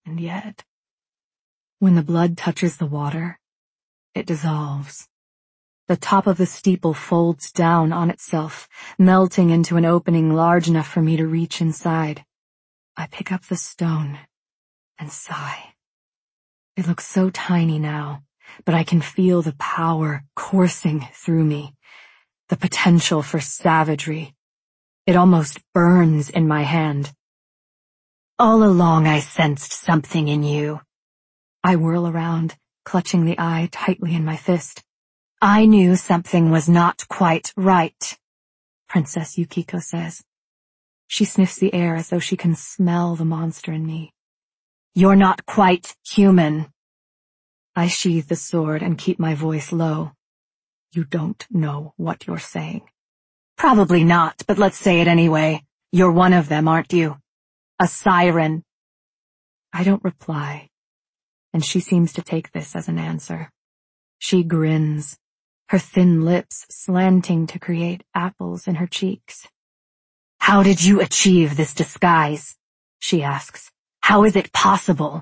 And yet, when the blood touches the water, it dissolves. The top of the steeple folds down on itself, melting into an opening large enough for me to reach inside. I pick up the stone and sigh. It looks so tiny now, but I can feel the power coursing through me, the potential for savagery. It almost burns in my hand. All along I sensed something in you. I whirl around, clutching the eye tightly in my fist. I knew something was not quite right, Princess Yukiko says. She sniffs the air as though she can smell the monster in me. You're not quite human. I sheathe the sword and keep my voice low. You don't know what you're saying. Probably not, but let's say it anyway. You're one of them, aren't you? A siren. I don't reply, and she seems to take this as an answer. She grins, her thin lips slanting to create apples in her cheeks. How did you achieve this disguise? She asks. How is it possible?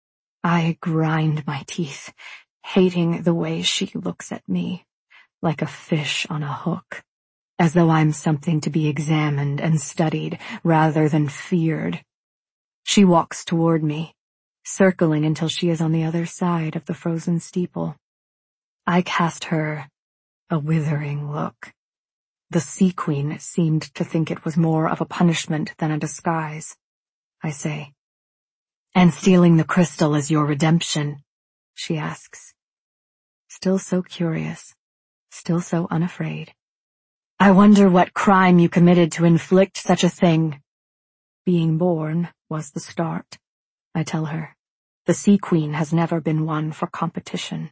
I grind my teeth, hating the way she looks at me, like a fish on a hook, as though I'm something to be examined and studied rather than feared. She walks toward me, circling until she is on the other side of the frozen steeple. I cast her a withering look. The Sea Queen seemed to think it was more of a punishment than a disguise. I say, and stealing the crystal is your redemption, she asks. Still so curious, still so unafraid. I wonder what crime you committed to inflict such a thing. Being born was the start, I tell her. The Sea Queen has never been one for competition.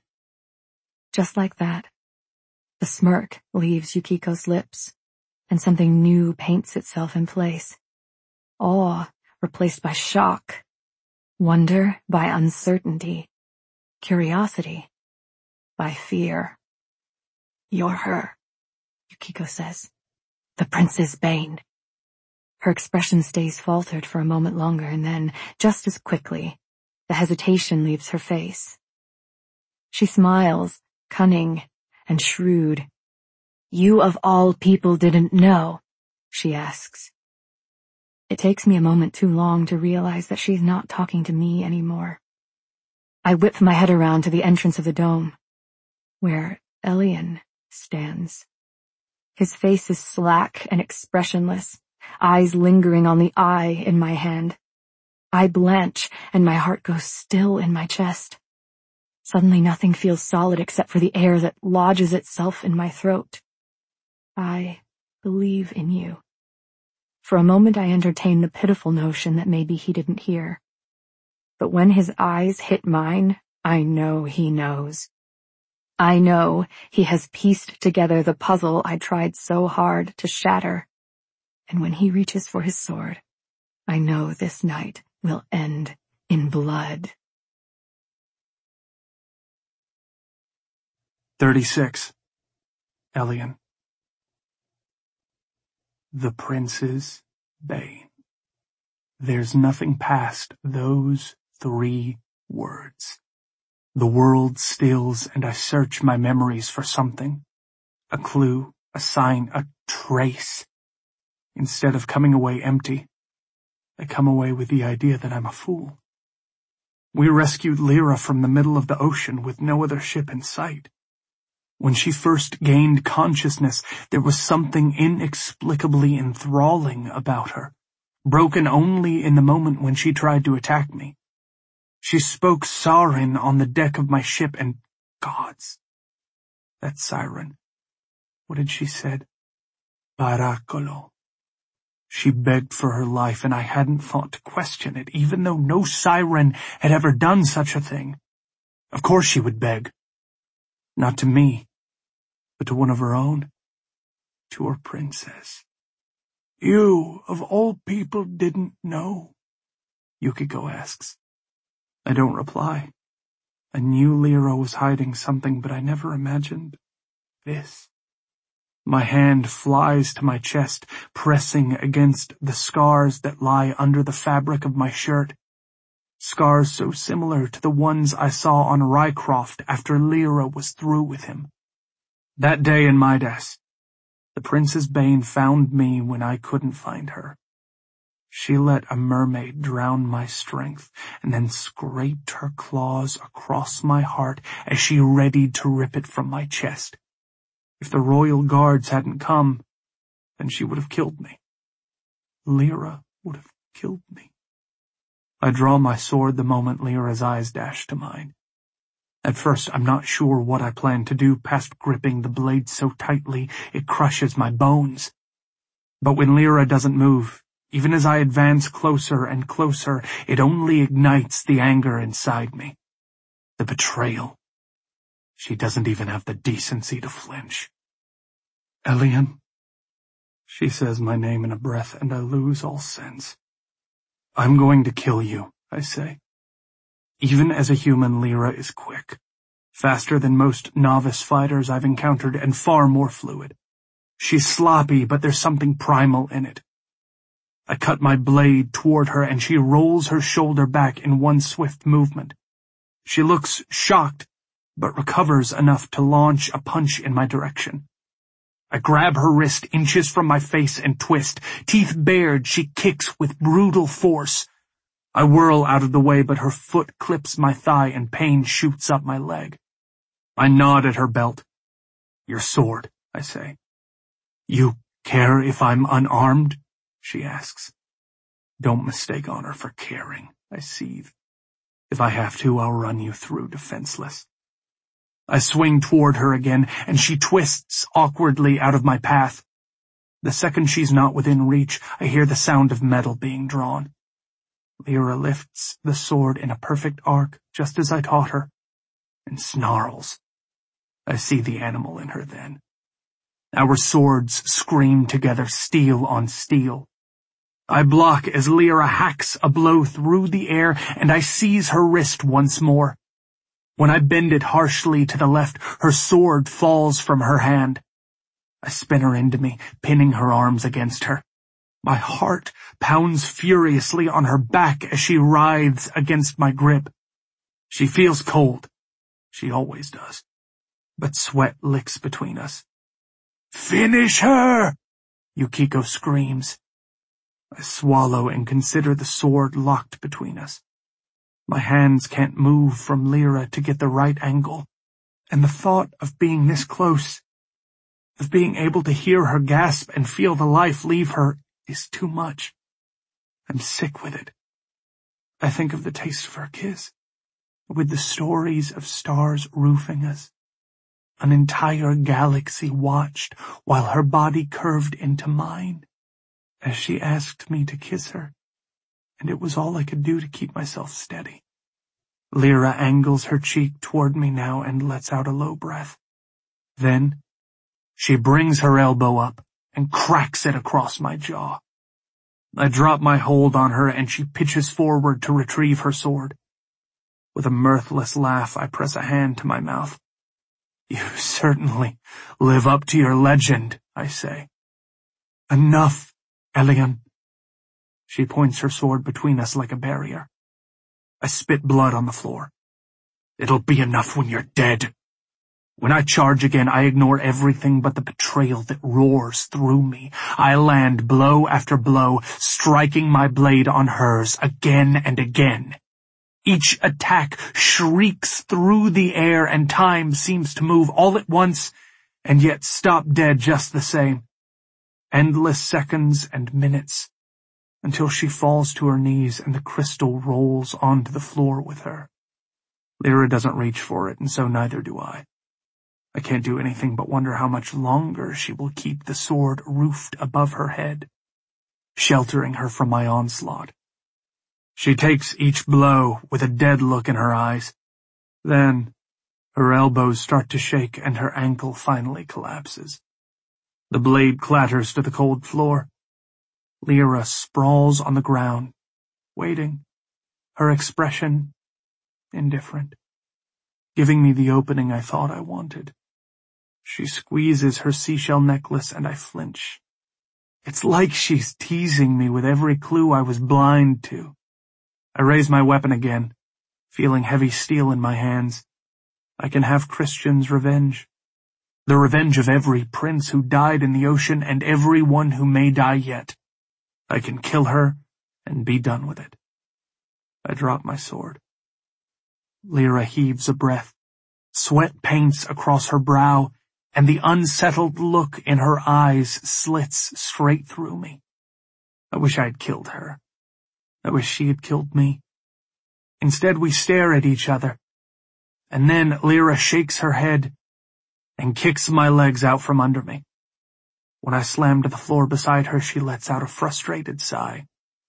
Just like that, the smirk leaves Yukiko's lips, and something new paints itself in place. Awe replaced by shock, wonder by uncertainty, curiosity by fear. You're her, Yukiko says. The Prince's Bane. Her expression stays faltered for a moment longer, and then, just as quickly, the hesitation leaves her face. She smiles, cunning and shrewd. You of all people didn't know, she asks. It takes me a moment too long to realize that she's not talking to me anymore. I whip my head around to the entrance of the dome, where Elien stands. His face is slack and expressionless, eyes lingering on the eye in my hand. I blanch, and my heart goes still in my chest. Suddenly nothing feels solid except for the air that lodges itself in my throat. I believe in you. For a moment I entertained the pitiful notion that maybe he didn't hear. But when his eyes hit mine, I know he knows. I know he has pieced together the puzzle I tried so hard to shatter. And when he reaches for his sword, I know this night will end in blood. 36. Elien. The Prince's Bane. There's nothing past those 3 words. The world stills and I search my memories for something. A clue, a sign, a trace. Instead of coming away empty, I come away with the idea that I'm a fool. We rescued Lyra from the middle of the ocean with no other ship in sight. When she first gained consciousness, there was something inexplicably enthralling about her, broken only in the moment when she tried to attack me. She spoke Sarin on the deck of my ship, and gods, that siren. What had she said? Baracolo. She begged for her life, and I hadn't thought to question it, even though no siren had ever done such a thing. Of course she would beg. Not to me, but to one of her own, to her princess. You, of all people, didn't know, Yukiko asks. I don't reply. I knew Lyra was hiding something, but I never imagined this. My hand flies to my chest, pressing against the scars that lie under the fabric of my shirt. scars so similar to the ones I saw on Rycroft after Lyra was through with him. That day in Midas, the Princess Bane found me when I couldn't find her. She let a mermaid drown my strength and then scraped her claws across my heart as she readied to rip it from my chest. If the royal guards hadn't come, then she would have killed me. Lyra would have killed me. I draw my sword the moment Lyra's eyes dash to mine. At first, I'm not sure what I plan to do past gripping the blade so tightly it crushes my bones. But when Lyra doesn't move, even as I advance closer and closer, it only ignites the anger inside me. The betrayal. She doesn't even have the decency to flinch. Elian. She says my name in a breath and I lose all sense. I'm going to kill you, I say. Even as a human, Lyra is quick. Faster than most novice fighters I've encountered and far more fluid. She's sloppy, but there's something primal in it. I cut my blade toward her and she rolls her shoulder back in one swift movement. She looks shocked, but recovers enough to launch a punch in my direction. I grab her wrist inches from my face and twist. Teeth bared, she kicks with brutal force. I whirl out of the way, but her foot clips my thigh and pain shoots up my leg. I nod at her belt. Your sword, I say. You care if I'm unarmed? She asks. Don't mistake honor for caring, I seethe. If I have to, I'll run you through defenseless. I swing toward her again, and she twists awkwardly out of my path. The second she's not within reach, I hear the sound of metal being drawn. Lyra lifts the sword in a perfect arc, just as I taught her, and snarls. I see the animal in her then. Our swords scream together, steel on steel. I block as Lyra hacks a blow through the air, and I seize her wrist once more. When I bend it harshly to the left, her sword falls from her hand. I spin her into me, pinning her arms against her. My heart pounds furiously on her back as she writhes against my grip. She feels cold. She always does. But sweat licks between us. Finish her! Yukiko screams. I swallow and consider the sword locked between us. My hands can't move from Lyra to get the right angle, and the thought of being this close, of being able to hear her gasp and feel the life leave her, is too much. I'm sick with it. I think of the taste of her kiss, with the stories of stars roofing us. An entire galaxy watched while her body curved into mine, as she asked me to kiss her, and it was all I could do to keep myself steady. Lyra angles her cheek toward me now and lets out a low breath. Then, she brings her elbow up and cracks it across my jaw. I drop my hold on her and she pitches forward to retrieve her sword. With a mirthless laugh, I press a hand to my mouth. You certainly live up to your legend, I say. Enough, Elian. She points her sword between us like a barrier. I spit blood on the floor. It'll be enough when you're dead. When I charge again, I ignore everything but the betrayal that roars through me. I land blow after blow, striking my blade on hers again and again. Each attack shrieks through the air and time seems to move all at once and yet stop dead just the same. Endless seconds and minutes until she falls to her knees and the crystal rolls onto the floor with her. Lyra doesn't reach for it, and so neither do I. I can't do anything but wonder how much longer she will keep the sword roofed above her head, sheltering her from my onslaught. She takes each blow with a dead look in her eyes. Then, her elbows start to shake and her ankle finally collapses. The blade clatters to the cold floor. Lyra sprawls on the ground, waiting, her expression indifferent, giving me the opening I thought I wanted. She squeezes her seashell necklace and I flinch. It's like she's teasing me with every clue I was blind to. I raise my weapon again, feeling heavy steel in my hands. I can have Christian's revenge. The revenge of every prince who died in the ocean and every one who may die yet. I can kill her and be done with it. I drop my sword. Lyra heaves a breath. Sweat paints across her brow, and the unsettled look in her eyes slits straight through me. I wish I had killed her. I wish she had killed me. Instead, we stare at each other, and then Lyra shakes her head and kicks my legs out from under me. When I slam to the floor beside her, she lets out a frustrated sigh.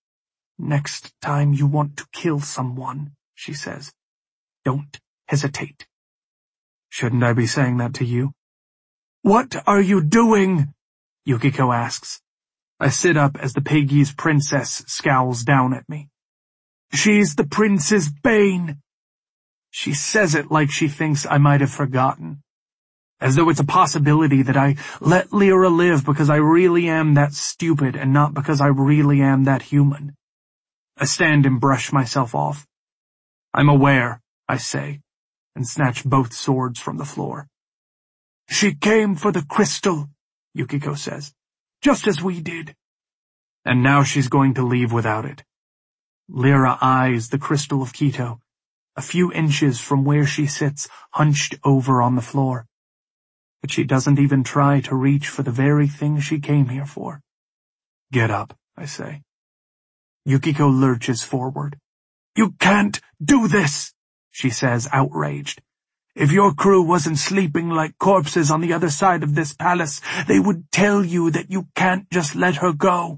"Next time you want to kill someone," she says, "don't hesitate." Shouldn't I be saying that to you? "What are you doing?" Yukiko asks. I sit up as the Pegi's princess scowls down at me. "She's the prince's bane." She says it like she thinks I might have forgotten. As though it's a possibility that I let Lyra live because I really am that stupid and not because I really am that human. I stand and brush myself off. "I'm aware," I say, and snatch both swords from the floor. "She came for the crystal," Yukiko says, "just as we did. And now she's going to leave without it." Lyra eyes the crystal of Quito, a few inches from where she sits hunched over on the floor. But she doesn't even try to reach for the very thing she came here for. "Get up," I say. Yukiko lurches forward. "You can't do this," she says, outraged. "If your crew wasn't sleeping like corpses on the other side of this palace, they would tell you that you can't just let her go."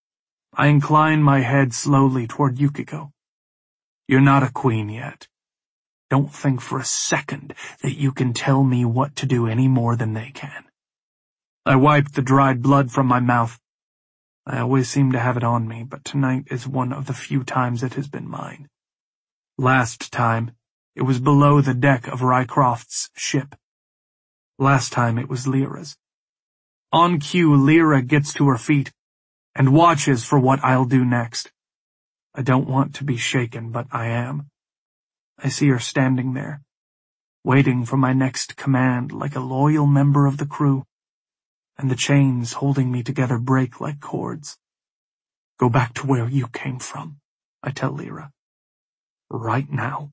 I incline my head slowly toward Yukiko. "You're not a queen yet. Don't think for a second that you can tell me what to do any more than they can." I wipe the dried blood from my mouth. I always seem to have it on me, but tonight is one of the few times it has been mine. Last time, it was below the deck of Rycroft's ship. Last time it was Lyra's. On cue, Lyra gets to her feet and watches for what I'll do next. I don't want to be shaken, but I am. I see her standing there, waiting for my next command like a loyal member of the crew, and the chains holding me together break like cords. "Go back to where you came from," I tell Lyra. "Right now."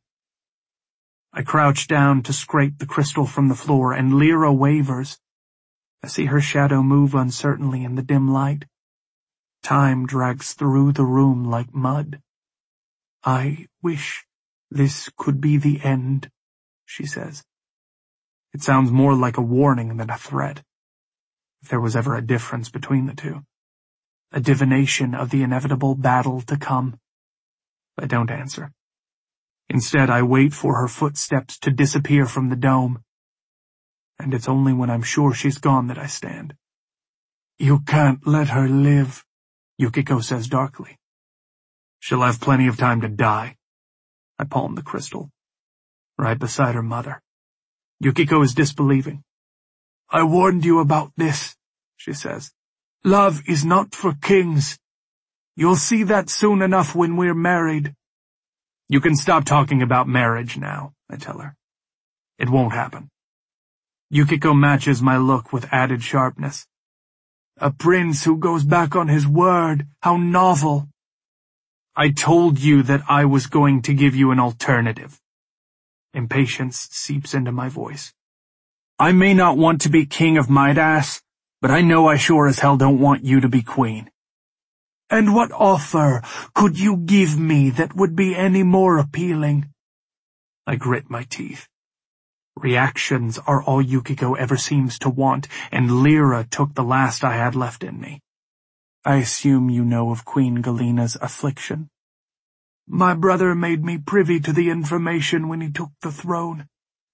I crouch down to scrape the crystal from the floor, and Lyra wavers. I see her shadow move uncertainly in the dim light. Time drags through the room like mud. "I wish this could be the end," she says. It sounds more like a warning than a threat. If there was ever a difference between the two. A divination of the inevitable battle to come. I don't answer. Instead, I wait for her footsteps to disappear from the dome. And it's only when I'm sure she's gone that I stand. "You can't let her live," Yukiko says darkly. "She'll have plenty of time to die." I palm the crystal. Right beside her mother. Yukiko is disbelieving. "I warned you about this," she says. "Love is not for kings. You'll see that soon enough when we're married." "You can stop talking about marriage now," I tell her. "It won't happen." Yukiko matches my look with added sharpness. "A prince who goes back on his word, how novel." "I told you that I was going to give you an alternative." Impatience seeps into my voice. "I may not want to be king of Midas, but I know I sure as hell don't want you to be queen." "And what offer could you give me that would be any more appealing?" I grit my teeth. Reactions are all Yukiko ever seems to want, and Lyra took the last I had left in me. "I assume you know of Queen Galena's affliction." "My brother made me privy to the information when he took the throne."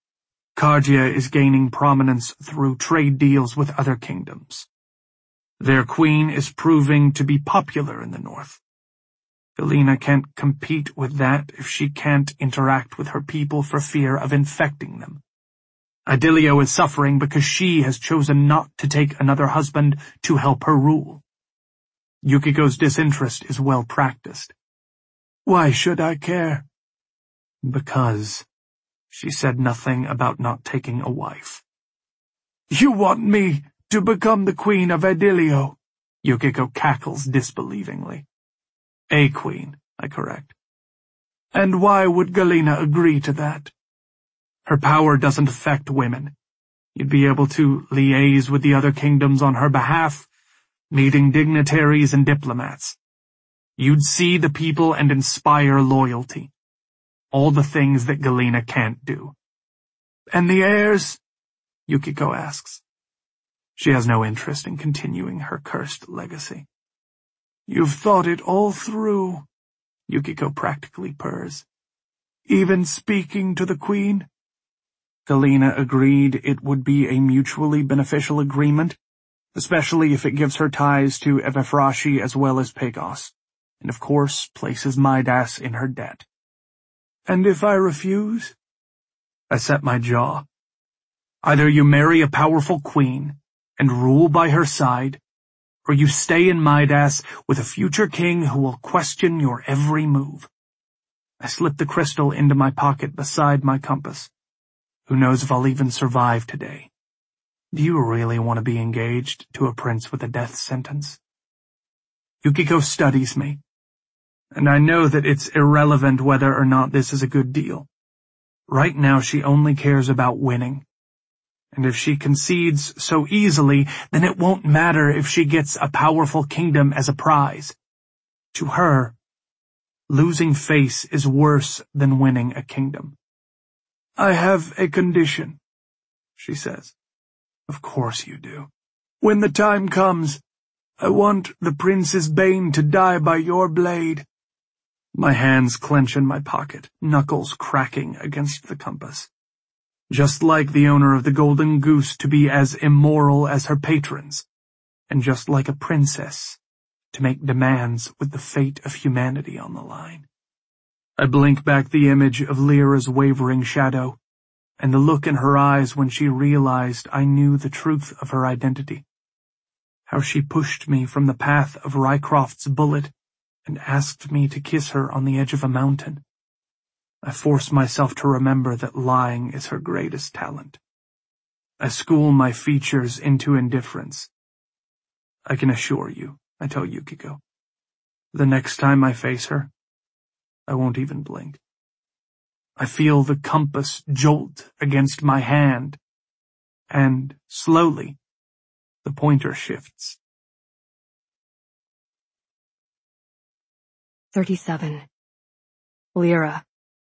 "Cargia is gaining prominence through trade deals with other kingdoms. Their queen is proving to be popular in the north. Galena can't compete with that if she can't interact with her people for fear of infecting them. Idilio is suffering because she has chosen not to take another husband to help her rule. Yukiko's disinterest is well practiced. Why should I care? Because she said nothing about not taking a wife. You want me to become the queen of Edilio? Yukiko cackles disbelievingly. A queen, I correct. And why would Galena agree to that? Her power doesn't affect women. You'd be able to liaise with the other kingdoms on her behalf, meeting dignitaries and diplomats. You'd see the people and inspire loyalty. All the things that Galena can't do. And the heirs? Yukiko asks. She has no interest in continuing her cursed legacy. You've thought it all through, Yukiko practically purrs. Even speaking to the queen? Galena agreed it would be a mutually beneficial agreement, especially if it gives her ties to Evafrashi as well as Pegos, and of course places Midas in her debt. And if I refuse? I set my jaw. Either you marry a powerful queen and rule by her side, or you stay in Midas with a future king who will question your every move. I slipped the crystal into my pocket beside my compass. Who knows if I'll even survive today? Do you really want to be engaged to a prince with a death sentence? Yukiko studies me, and I know that it's irrelevant whether or not this is a good deal. Right now she only cares about winning. And if she concedes so easily, then it won't matter if she gets a powerful kingdom as a prize. To her, losing face is worse than winning a kingdom. I have a condition, she says. Of course you do. When the time comes, I want the Prince's Bane to die by your blade. My hands clench in my pocket, knuckles cracking against the compass. Just like the owner of the Golden Goose to be as immoral as her patrons, and just like a princess to make demands with the fate of humanity on the line. I blink back the image of Lyra's wavering shadow, and the look in her eyes when she realized I knew the truth of her identity. How she pushed me from the path of Rycroft's bullet and asked me to kiss her on the edge of a mountain. I force myself to remember that lying is her greatest talent. I school my features into indifference. I can assure you, I tell Yukiko, the next time I face her, I won't even blink. I feel the compass jolt against my hand, and slowly, the pointer shifts. 37. Lyra.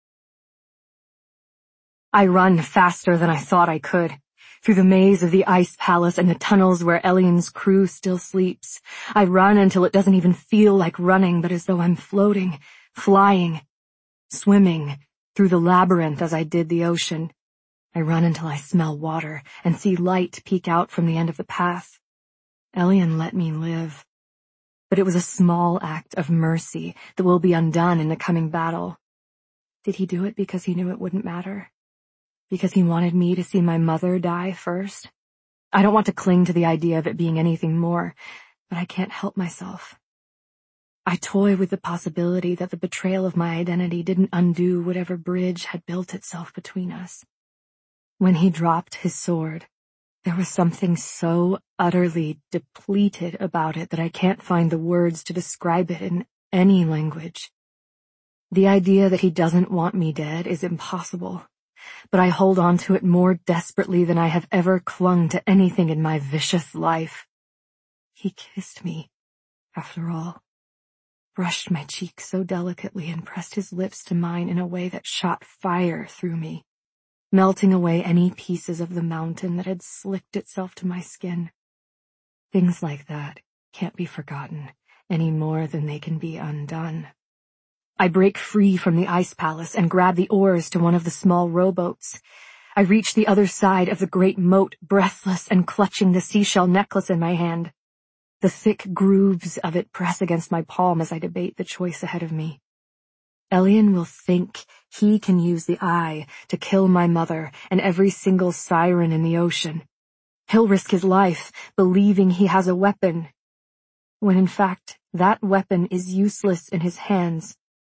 I run faster than I thought I could, through the maze of the ice palace and the tunnels where Elian's crew still sleeps. I run until it doesn't even feel like running, but as though I'm floating, flying, swimming through the labyrinth as I did the ocean. I run until I smell water and see light peek out from the end of the path. Elian let me live. But it was a small act of mercy that will be undone in the coming battle. Did he do it because he knew it wouldn't matter? Because he wanted me to see my mother die first? I don't want to cling to the idea of it being anything more, but I can't help myself. I toy with the possibility that the betrayal of my identity didn't undo whatever bridge had built itself between us. When he dropped his sword, there was something so utterly depleted about it that I can't find the words to describe it in any language. The idea that he doesn't want me dead is impossible, but I hold on to it more desperately than I have ever clung to anything in my vicious life. He kissed me, after all, brushed my cheek so delicately and pressed his lips to mine in a way that shot fire through me, melting away any pieces of the mountain that had slicked itself to my skin. Things like that can't be forgotten any more than they can be undone. I break free from the ice palace and grab the oars to one of the small rowboats. I reach the other side of the great moat, breathless and clutching the seashell necklace in my hand. The thick grooves of it press against my palm as I debate the choice ahead of me. Elian will think he can use the eye to kill my mother and every single siren in the ocean. He'll risk his life, believing he has a weapon, when in fact that weapon is useless in his hands.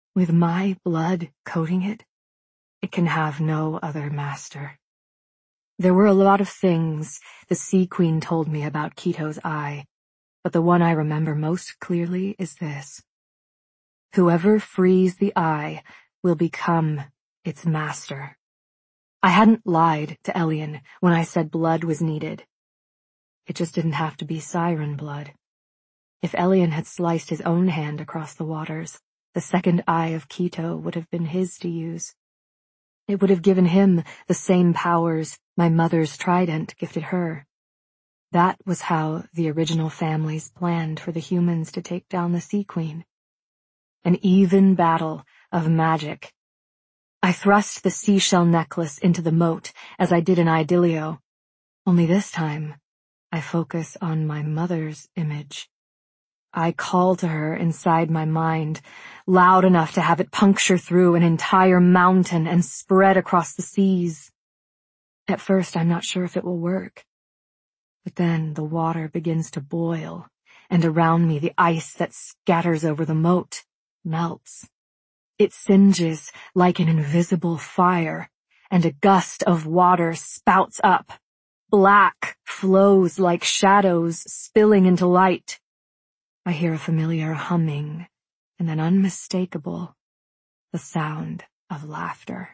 With my blood coating it, it can have no other master. There were a lot of things the Sea Queen told me about Quito's eye, but the one I remember most clearly is this. Whoever frees the eye will become its master. I hadn't lied to Ellian when I said blood was needed. It just didn't have to be siren blood. If Ellian had sliced his own hand across the waters, the second eye of Quito would have been his to use. It would have given him the same powers my mother's trident gifted her. That was how the original families planned for the humans to take down the Sea Queen. An even battle of magic. I thrust the seashell necklace into the moat as I did in Idilio, only this time I focus on my mother's image. I call to her inside my mind, loud enough to have it puncture through an entire mountain and spread across the seas. At first, I'm not sure if it will work. But then the water begins to boil, and around me the ice that scatters over the moat melts. It singes like an invisible fire, and a gust of water spouts up. Black flows like shadows spilling into light. I hear a familiar humming, and then unmistakable, the sound of laughter.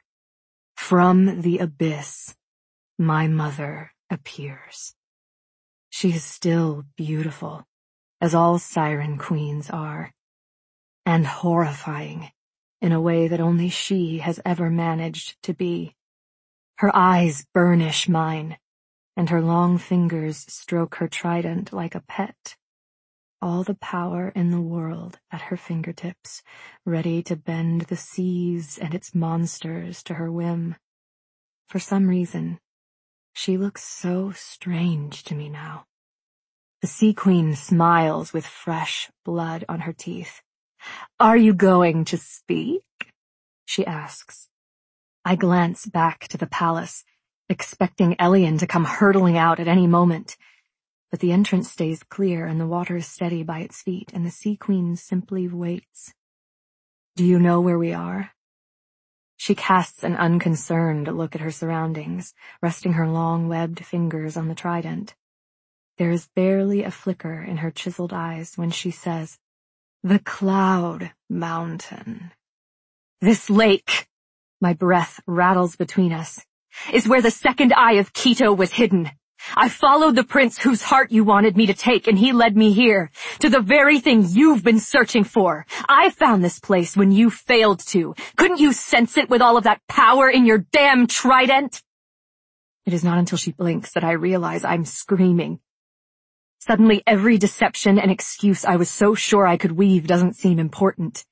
From the abyss, my mother appears. She is still beautiful, as all siren queens are, and horrifying in a way that only she has ever managed to be. Her eyes burnish mine, and her long fingers stroke her trident like a pet. All the power in the world at her fingertips, ready to bend the seas and its monsters to her whim. For some reason, she looks so strange to me now. The Sea Queen smiles with fresh blood on her teeth. "Are you going to speak?" she asks. I glance back to the palace, expecting Ellian to come hurtling out at any moment. But the entrance stays clear and the water is steady by its feet, and the Sea Queen simply waits. "Do you know where we are?" She casts an unconcerned look at her surroundings, resting her long webbed fingers on the trident. There is barely a flicker in her chiseled eyes when she says, "The Cloud Mountain." "This lake," my breath rattles between us, "is where the second eye of Quito was hidden. I followed the prince whose heart you wanted me to take, and he led me here, to the very thing you've been searching for. I found this place when you failed to. Couldn't you sense it with all of that power in your damn trident?" It is not until she blinks that I realize I'm screaming. Suddenly every deception and excuse I was so sure I could weave doesn't seem important.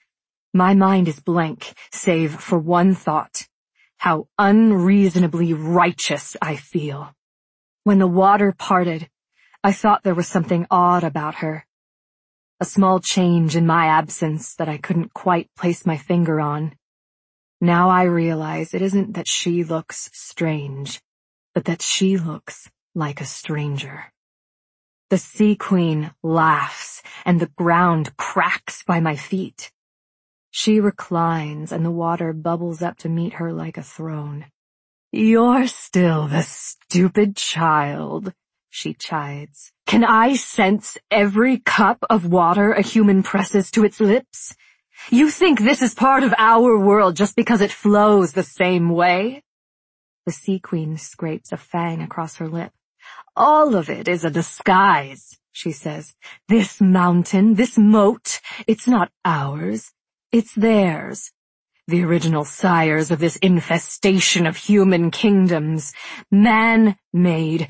My mind is blank, save for one thought: how unreasonably righteous I feel. When the water parted, I thought there was something odd about her. A small change in my absence that I couldn't quite place my finger on. Now I realize it isn't that she looks strange, but that she looks like a stranger. The Sea Queen laughs, and the ground cracks by my feet. She reclines, and the water bubbles up to meet her like a throne. "You're still the stupid child," she chides. "Can I sense every cup of water a human presses to its lips? You think this is part of our world just because it flows the same way?" The Sea Queen scrapes a fang across her lip. "All of it is a disguise," she says. "This mountain, this moat, it's not ours, it's theirs. The original sires of this infestation of human kingdoms. Man-made,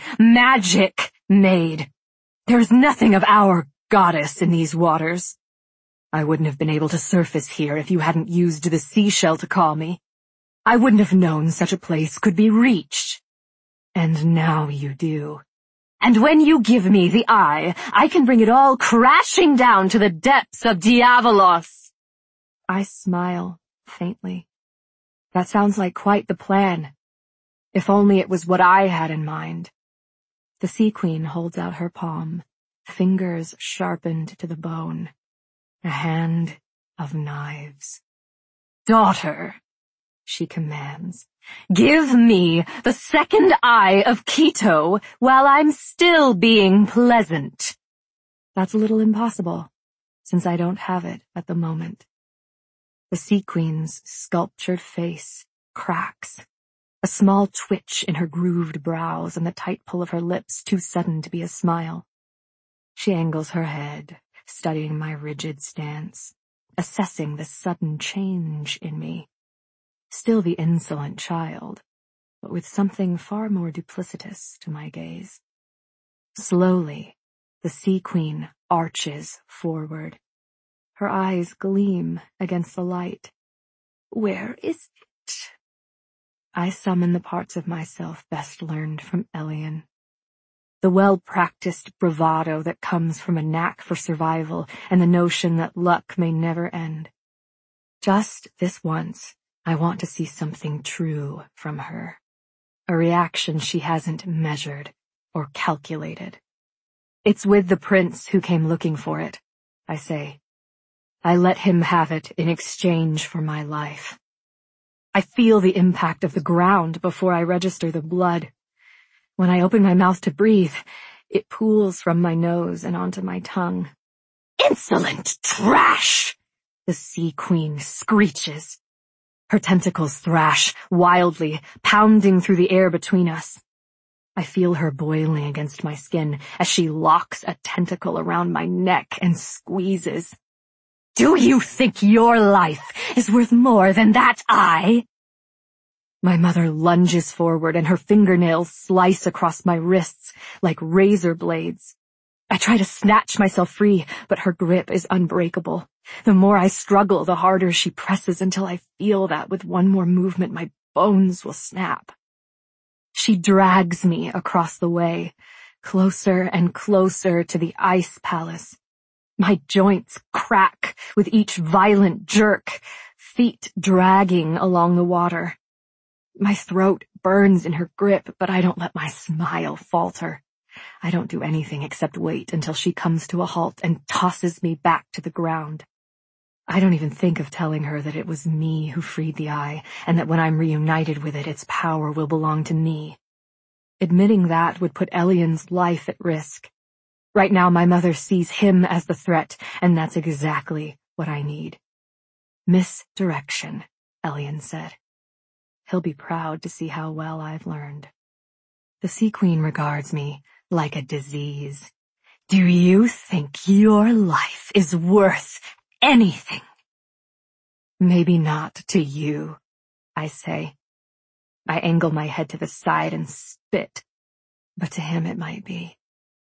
magic-made. There's nothing of our goddess in these waters. I wouldn't have been able to surface here if you hadn't used the seashell to call me. I wouldn't have known such a place could be reached. And now you do. And when you give me the eye, I can bring it all crashing down to the depths of Diavalos." I smile faintly. That sounds like quite the plan. If only it was what I had in mind. The Sea Queen holds out her palm, fingers sharpened to the bone. A hand of knives. "Daughter," she commands, "give me the second eye of Keto while I'm still being pleasant." That's a little impossible, since I don't have it at the moment. The Sea Queen's sculptured face cracks, a small twitch in her grooved brows and the tight pull of her lips too sudden to be a smile. She angles her head, studying my rigid stance, assessing the sudden change in me. Still the insolent child, but with something far more duplicitous to my gaze. Slowly, the Sea Queen arches forward. Her eyes gleam against the light. "Where is it?" I summon the parts of myself best learned from Elian. The well-practiced bravado that comes from a knack for survival and the notion that luck may never end. Just this once, I want to see something true from her. A reaction she hasn't measured or calculated. "It's with the prince who came looking for it," I say. "I let him have it in exchange for my life." I feel the impact of the ground before I register the blood. When I open my mouth to breathe, it pools from my nose and onto my tongue. "Insolent trash!" the Sea Queen screeches. Her tentacles thrash wildly, pounding through the air between us. I feel her boiling against my skin as she locks a tentacle around my neck and squeezes. "Do you think your life is worth more than that eye?" My mother lunges forward and her fingernails slice across my wrists like razor blades. I try to snatch myself free, but her grip is unbreakable. The more I struggle, the harder she presses until I feel that with one more movement my bones will snap. She drags me across the way, closer and closer to the ice palace. My joints crack with each violent jerk, feet dragging along the water. My throat burns in her grip, but I don't let my smile falter. I don't do anything except wait until she comes to a halt and tosses me back to the ground. I don't even think of telling her that it was me who freed the eye, and that when I'm reunited with it, its power will belong to me. Admitting that would put Elian's life at risk. Right now my mother sees him as the threat, and that's exactly what I need. "Misdirection," Elian said. He'll be proud to see how well I've learned. The Sea Queen regards me like a disease. "Do you think your life is worth anything?" "Maybe not to you," I say. I angle my head to the side and spit, but to him it might be.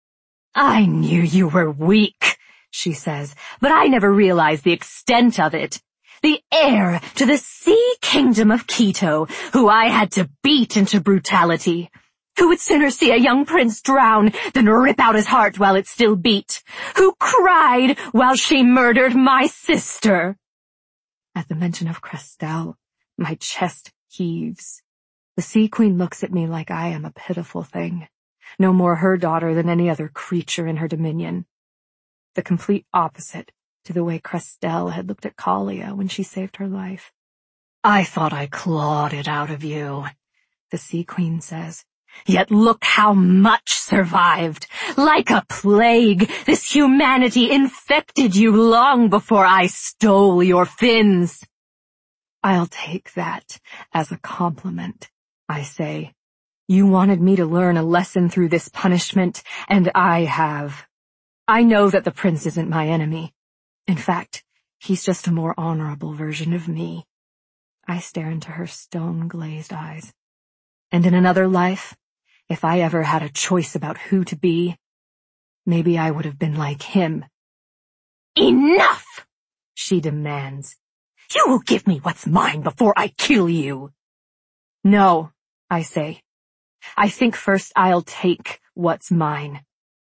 "I knew you were weak," she says, "but I never realized the extent of it. The heir to the Sea Kingdom of Keto, who I had to beat into brutality. Who would sooner see a young prince drown than rip out his heart while it still beat? Who cried while she murdered my sister?" At the mention of Crestel, my chest heaves. The Sea Queen looks at me like I am a pitiful thing, no more her daughter than any other creature in her dominion. The complete opposite to the way Crestel had looked at Kalia when she saved her life. "I thought I clawed it out of you," the Sea Queen says. "Yet look how much survived. Like a plague, this humanity infected you long before I stole your fins." "I'll take that as a compliment," I say. "You wanted me to learn a lesson through this punishment, and I have. I know that the prince isn't my enemy. In fact, he's just a more honorable version of me." I stare into her stone-glazed eyes. "And in another life, if I ever had a choice about who to be, maybe I would have been like him." "Enough!" she demands. "You will give me what's mine before I kill you." "No," I say. "I think first I'll take what's mine."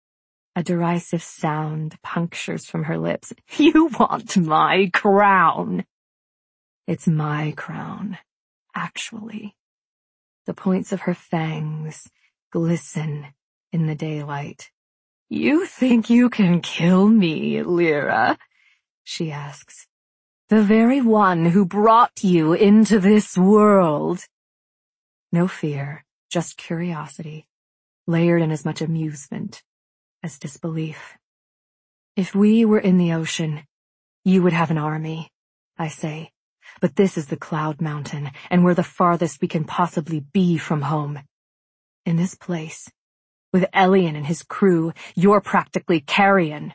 A derisive sound punctures from her lips. "You want my crown." It's my crown, actually. The points of her fangs glisten in the daylight. "You think you can kill me, Lyra?" she asks. The very one who brought you into this world. No fear, just curiosity, layered in as much amusement as disbelief. If we were in the ocean, you would have an army, I say. But this is the Cloud Mountain, and we're the farthest we can possibly be from home. In this place, with Ellian and his crew, you're practically carrion.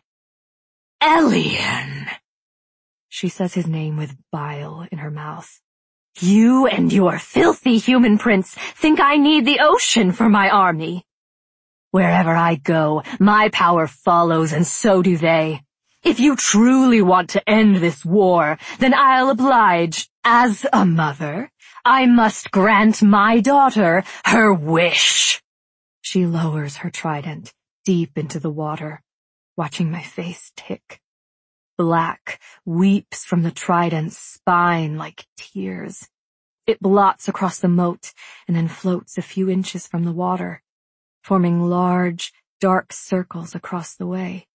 Ellian! She says his name with bile in her mouth. You and your filthy human prince think I need the ocean for my army. Wherever I go, my power follows, and so do they. If you truly want to end this war, then I'll oblige. As a mother, I must grant my daughter her wish. She lowers her trident deep into the water, watching my face tick. Black weeps from the trident's spine like tears. It blots across the moat and then floats a few inches from the water, forming large, dark circles across the way.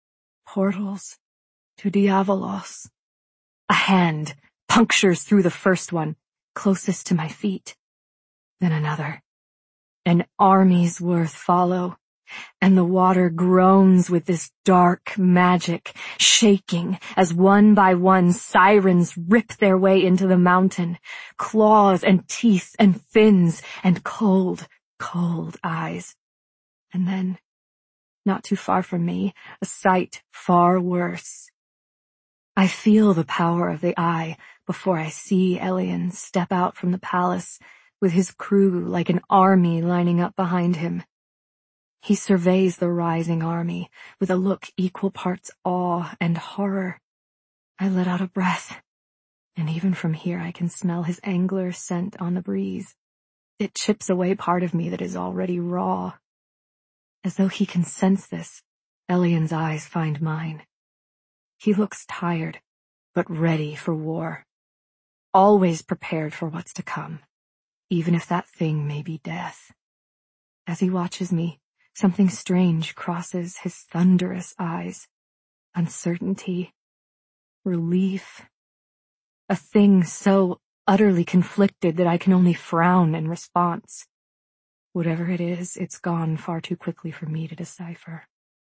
Portals to Diavolos. A hand punctures through the first one, closest to my feet. Then another. An army's worth follow, and the water groans with this dark magic, shaking as one by one sirens rip their way into the mountain, claws and teeth and fins and cold, cold eyes. And then, not too far from me, a sight far worse. I feel the power of the eye before I see Ellian step out from the palace with his crew like an army lining up behind him. He surveys the rising army with a look equal parts awe and horror. I let out a breath, and even from here I can smell his angler scent on the breeze. It chips away part of me that is already raw. As though he can sense this, Ellian's eyes find mine. He looks tired, but ready for war. Always prepared for what's to come, even if that thing may be death. As he watches me, something strange crosses his thunderous eyes. Uncertainty, relief. A thing so utterly conflicted that I can only frown in response. Whatever it is, it's gone far too quickly for me to decipher.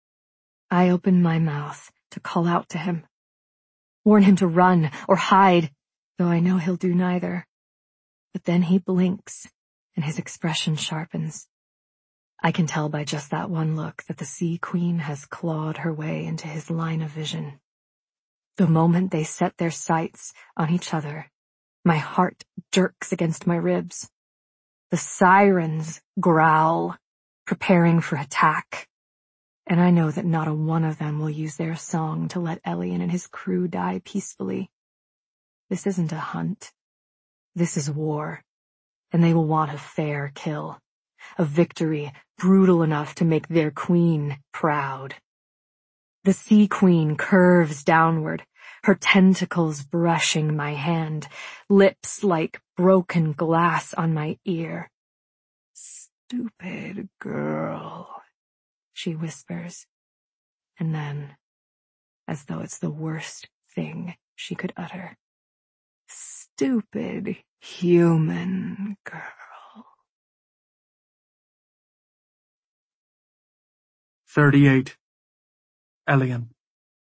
I open my mouth to call out to him, warn him to run or hide, though I know he'll do neither. But then he blinks, and his expression sharpens. I can tell by just that one look that the Sea Queen has clawed her way into his line of vision. The moment they set their sights on each other, my heart jerks against my ribs. The sirens growl, preparing for attack. And I know that not a one of them will use their song to let Ellian and his crew die peacefully. This isn't a hunt. This is war, and they will want a fair kill. A victory brutal enough to make their queen proud. The Sea Queen curves downward, her tentacles brushing my hand, lips like broken glass on my ear. Stupid girl, she whispers, and then, as though it's the worst thing she could utter, stupid human girl. 38. Ellian.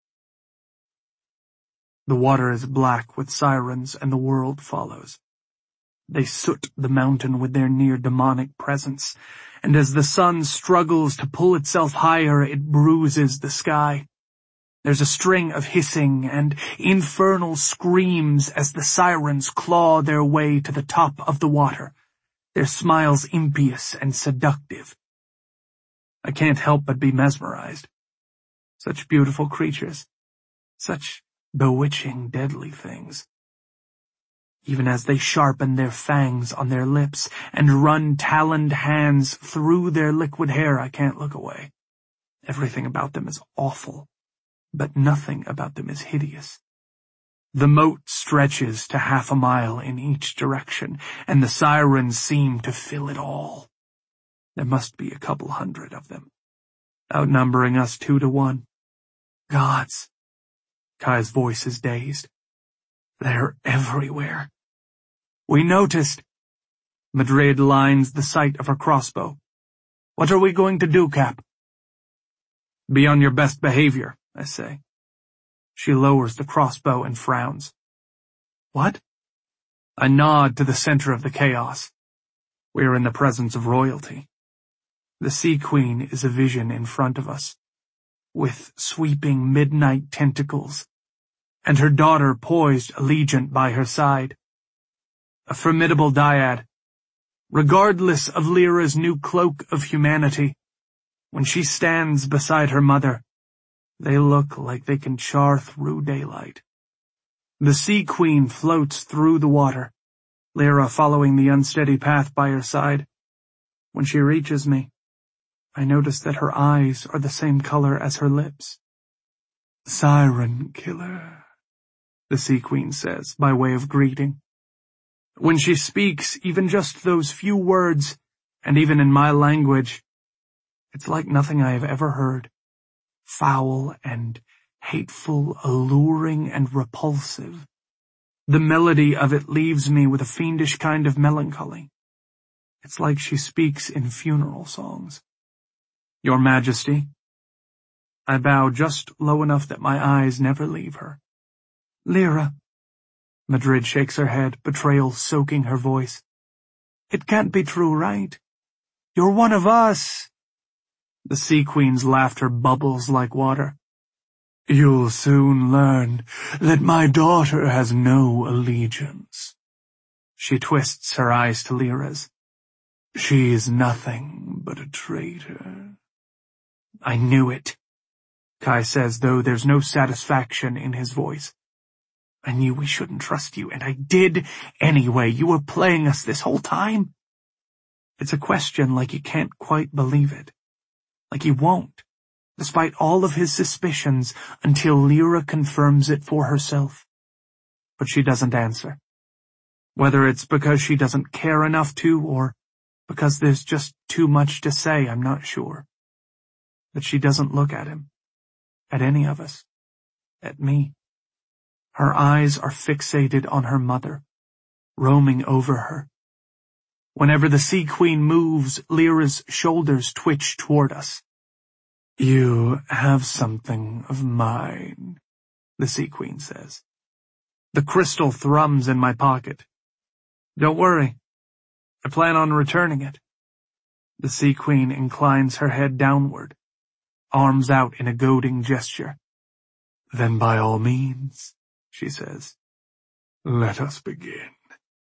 The water is black with sirens, and the world follows. They soot the mountain with their near-demonic presence, and as the sun struggles to pull itself higher, it bruises the sky. There's a string of hissing and infernal screams as the sirens claw their way to the top of the water, their smiles impious and seductive. I can't help but be mesmerized. Such beautiful creatures, such bewitching, deadly things. Even as they sharpen their fangs on their lips and run taloned hands through their liquid hair, I can't look away. Everything about them is awful, but nothing about them is hideous. The moat stretches to 1/2 mile in each direction, and the sirens seem to fill it all. There must be a couple hundred of them, outnumbering us 2 to 1. Gods! Kai's voice is dazed. They're everywhere. We noticed. Madrid lines the sight of her crossbow. What are we going to do, Cap? Be on your best behavior, I say. She lowers the crossbow and frowns. What? I nod to the center of the chaos. We are in the presence of royalty. The Sea Queen is a vision in front of us, with sweeping midnight tentacles, and her daughter poised allegiant by her side. A formidable dyad. Regardless of Lyra's new cloak of humanity, when she stands beside her mother, they look like they can char through daylight. The Sea Queen floats through the water, Lyra following the unsteady path by her side. When she reaches me, I notice that her eyes are the same color as her lips. Siren killer, the Sea Queen says, by way of greeting. When she speaks even just those few words, and even in my language, it's like nothing I have ever heard. Foul and hateful, alluring and repulsive. The melody of it leaves me with a fiendish kind of melancholy. It's like she speaks in funeral songs. Your Majesty. I bow just low enough that my eyes never leave her. Lyra. Madrid shakes her head, betrayal soaking her voice. It can't be true, right? You're one of us. The Sea Queen's laughter bubbles like water. You'll soon learn that my daughter has no allegiance. She twists her eyes to Lyra's. She is nothing but a traitor. I knew it, Kai says, though there's no satisfaction in his voice. I knew we shouldn't trust you, and I did anyway. You were playing us this whole time. It's a question like he can't quite believe it. Like he won't, despite all of his suspicions, until Lyra confirms it for herself. But she doesn't answer. Whether it's because she doesn't care enough to, or because there's just too much to say, I'm not sure. But she doesn't look at him, at any of us, at me. Her eyes are fixated on her mother, roaming over her. Whenever the Sea Queen moves, Lyra's shoulders twitch toward us. You have something of mine, the Sea Queen says. The crystal thrums in my pocket. Don't worry. I plan on returning it. The Sea Queen inclines her head downward, arms out in a goading gesture. Then by all means, she says, let us begin.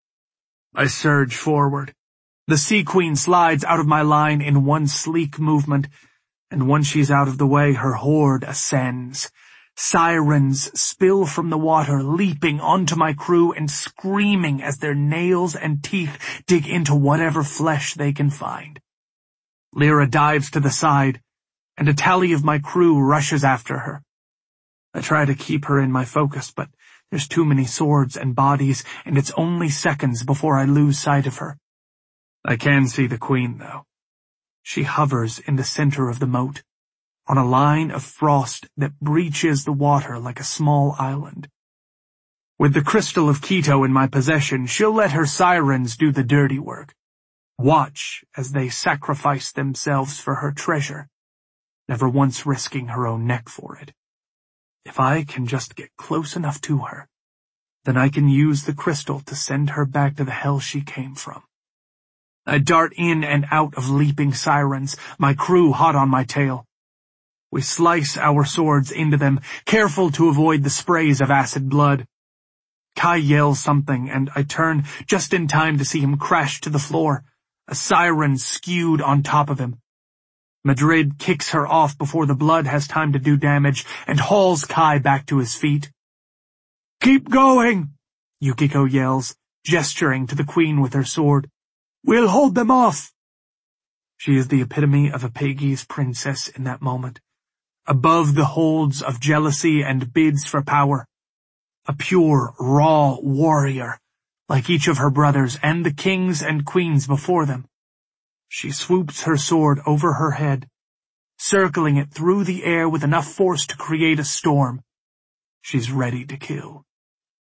I surge forward. The Sea Queen slides out of my line in one sleek movement, and once she's out of the way, her horde ascends. Sirens spill from the water, leaping onto my crew and screaming as their nails and teeth dig into whatever flesh they can find. Lyra dives to the side, and a tally of my crew rushes after her. I try to keep her in my focus, but there's too many swords and bodies, and it's only seconds before I lose sight of her. I can see the Queen, though. She hovers in the center of the moat, on a line of frost that breaches the water like a small island. With the crystal of Quito in my possession, she'll let her sirens do the dirty work. Watch as they sacrifice themselves for her treasure, never once risking her own neck for it. If I can just get close enough to her, then I can use the crystal to send her back to the hell she came from. I dart in and out of leaping sirens, my crew hot on my tail. We slice our swords into them, careful to avoid the sprays of acid blood. Kai yells something, and I turn just in time to see him crash to the floor, a siren skewed on top of him. Madrid kicks her off before the blood has time to do damage, and hauls Kai back to his feet. Keep going, Yukiko yells, gesturing to the Queen with her sword. We'll hold them off. She is the epitome of a Pegasus princess in that moment, above the holds of jealousy and bids for power. A pure, raw warrior, like each of her brothers and the kings and queens before them. She swoops her sword over her head, circling it through the air with enough force to create a storm. She's ready to kill.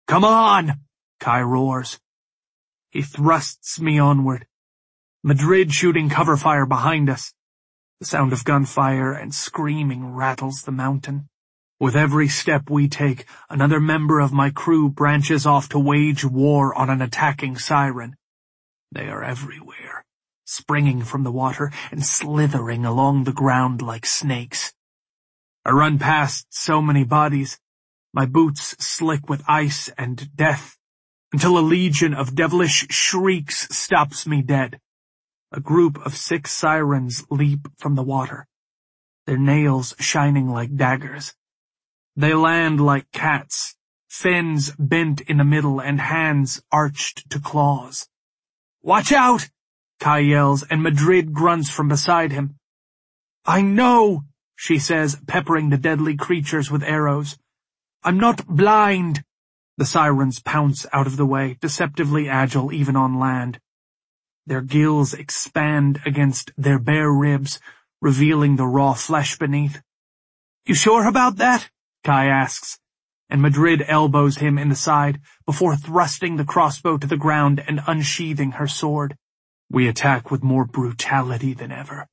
Come on, Kai roars. He thrusts me onward. Madrid shooting cover fire behind us. The sound of gunfire and screaming rattles the mountain. With every step we take, another member of my crew branches off to wage war on an attacking siren. They are everywhere, springing from the water and slithering along the ground like snakes. I run past so many bodies, my boots slick with ice and death, until a legion of devilish shrieks stops me dead. A group of 6 sirens leap from the water, their nails shining like daggers. They land like cats, fins bent in the middle and hands arched to claws. "Watch out!" Kai yells, and Madrid grunts from beside him. "I know," she says, peppering the deadly creatures with arrows. "I'm not blind." The sirens pounce out of the way, deceptively agile even on land. Their gills expand against their bare ribs, revealing the raw flesh beneath. "You sure about that?" Kai asks, and Madrid elbows him in the side before thrusting the crossbow to the ground and unsheathing her sword. We attack with more brutality than ever.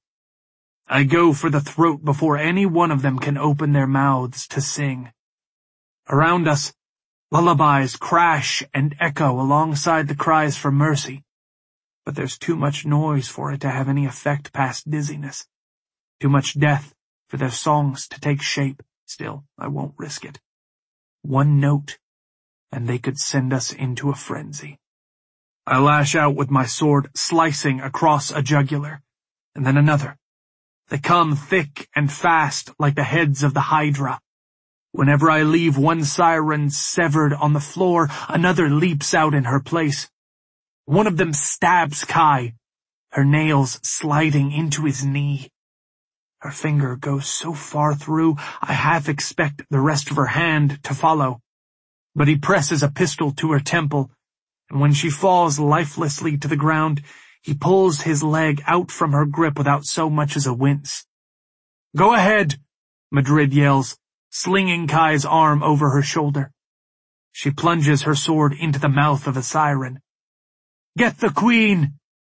I go for the throat before any one of them can open their mouths to sing. Around us, lullabies crash and echo alongside the cries for mercy, but there's too much noise for it to have any effect past dizziness. Too much death for their songs to take shape. Still, I won't risk it. One note, and they could send us into a frenzy. I lash out with my sword, slicing across a jugular, and then another. They come thick and fast like the heads of the Hydra. Whenever I leave one siren severed on the floor, another leaps out in her place. One of them stabs Kai, her nails sliding into his knee. Her finger goes so far through, I half expect the rest of her hand to follow. But he presses a pistol to her temple, and when she falls lifelessly to the ground, he pulls his leg out from her grip without so much as a wince. "Go ahead," Madrid yells, slinging Kai's arm over her shoulder. She plunges her sword into the mouth of a siren. "Get the queen!"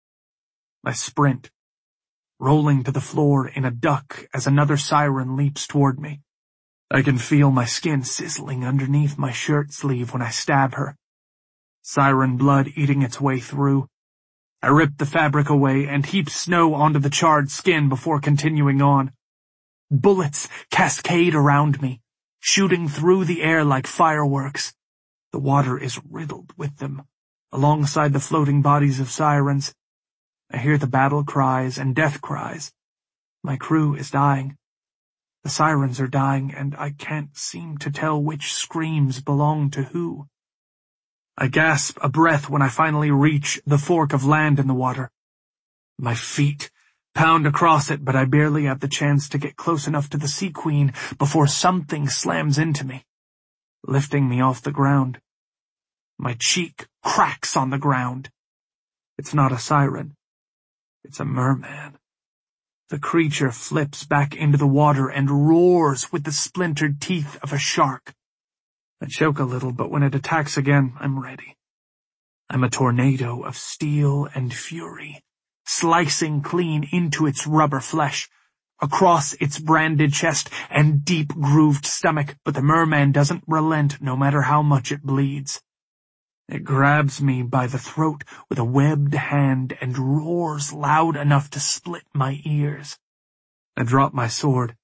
I sprint, rolling to the floor in a duck as another siren leaps toward me. I can feel my skin sizzling underneath my shirt sleeve when I stab her. Siren blood eating its way through. I rip the fabric away and heap snow onto the charred skin before continuing on. Bullets cascade around me, shooting through the air like fireworks. The water is riddled with them, alongside the floating bodies of sirens. I hear the battle cries and death cries. My crew is dying. The sirens are dying, and I can't seem to tell which screams belong to who. I gasp a breath when I finally reach the fork of land in the water. My feet pound across it, but I barely have the chance to get close enough to the Sea Queen before something slams into me, lifting me off the ground. My cheek cracks on the ground. It's not a siren. It's a merman. The creature flips back into the water and roars with the splintered teeth of a shark. I choke a little, but when it attacks again, I'm ready. I'm a tornado of steel and fury, slicing clean into its rubber flesh, across its branded chest and deep-grooved stomach, but the merman doesn't relent no matter how much it bleeds. It grabs me by the throat with a webbed hand and roars loud enough to split my ears. I drop my sword.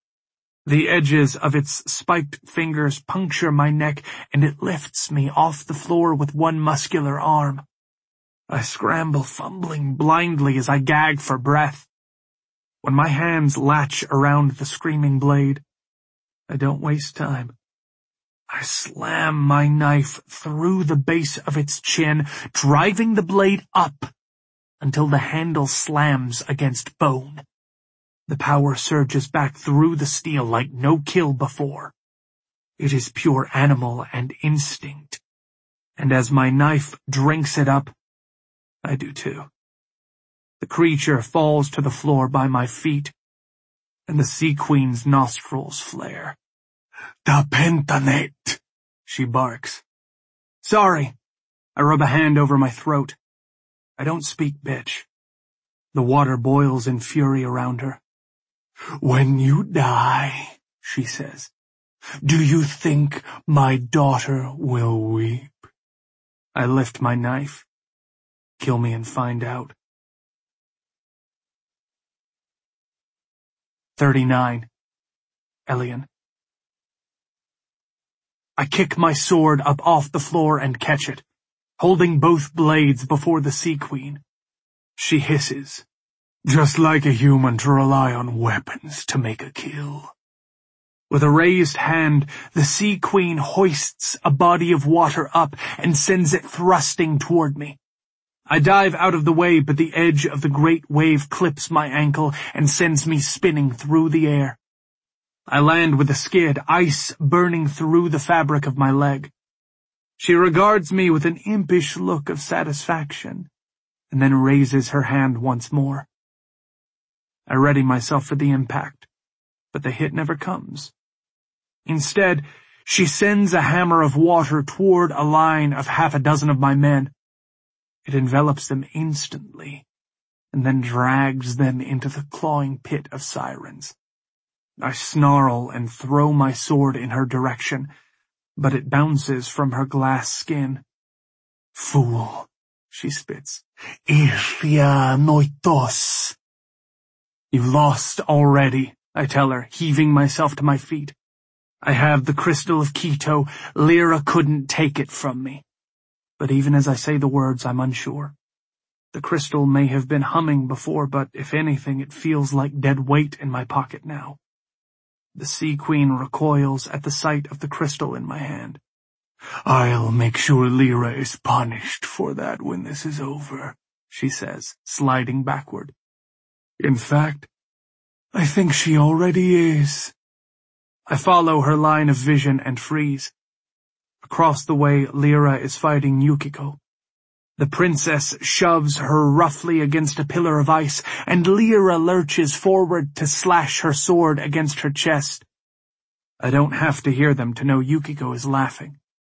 The edges of its spiked fingers puncture my neck, and it lifts me off the floor with one muscular arm. I scramble, fumbling blindly as I gag for breath. When my hands latch around the screaming blade, I don't waste time. I slam my knife through the base of its chin, driving the blade up until the handle slams against bone. The power surges back through the steel like no kill before. It is pure animal and instinct, and as my knife drinks it up, I do too. The creature falls to the floor by my feet, and the Sea Queen's nostrils flare. "The Pentanet," she barks. Sorry. I rub a hand over my throat. I don't speak bitch. The water boils in fury around her. When you die, she says, do you think my daughter will weep? I lift my knife. Kill me and find out. 39. Elian. I kick my sword up off the floor and catch it, holding both blades before the Sea Queen. She hisses, just like a human to rely on weapons to make a kill. With a raised hand, the Sea Queen hoists a body of water up and sends it thrusting toward me. I dive out of the way, but the edge of the great wave clips my ankle and sends me spinning through the air. I land with a skid, ice burning through the fabric of my leg. She regards me with an impish look of satisfaction, and then raises her hand once more. I ready myself for the impact, but the hit never comes. Instead, she sends a hammer of water toward a line of half a dozen of my men. It envelops them instantly, and then drags them into the clawing pit of sirens. I snarl and throw my sword in her direction, but it bounces from her glass skin. Fool, she spits. Irthia noitos. You've lost already, I tell her, heaving myself to my feet. I have the crystal of Quito. Lyra couldn't take it from me. But even as I say the words, I'm unsure. The crystal may have been humming before, but if anything, it feels like dead weight in my pocket now. The Sea Queen recoils at the sight of the crystal in my hand. I'll make sure Lyra is punished for that when this is over, she says, sliding backward. In fact, I think she already is. I follow her line of vision and freeze. Across the way, Lyra is fighting Yukiko. The princess shoves her roughly against a pillar of ice, and Lyra lurches forward to slash her sword against her chest. I don't have to hear them to know Yukiko is laughing.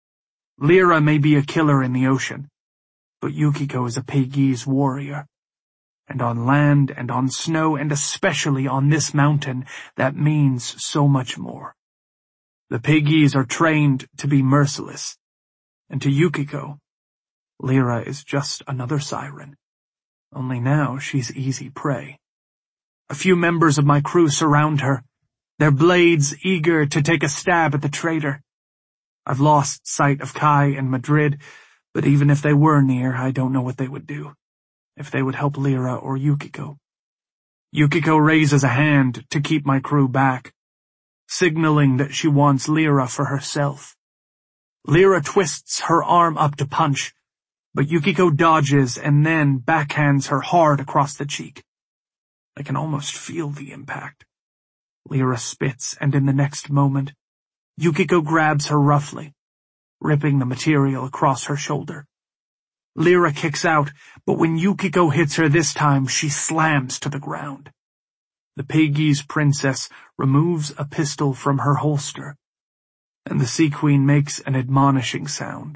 Lyra may be a killer in the ocean, but Yukiko is a Peguese warrior. And on land and on snow, and especially on this mountain, that means so much more. The Peguese are trained to be merciless, and to Yukiko, Lyra is just another siren. Only now she's easy prey. A few members of my crew surround her, their blades eager to take a stab at the traitor. I've lost sight of Kai and Madrid, but even if they were near, I don't know what they would do. If they would help Lyra or Yukiko. Yukiko raises a hand to keep my crew back, signaling that she wants Lyra for herself. Lyra twists her arm up to punch, but Yukiko dodges and then backhands her hard across the cheek. I can almost feel the impact. Lyra spits, and in the next moment, Yukiko grabs her roughly, ripping the material across her shoulder. Lyra kicks out, but when Yukiko hits her this time, she slams to the ground. The Peguese princess removes a pistol from her holster, and the Sea Queen makes an admonishing sound.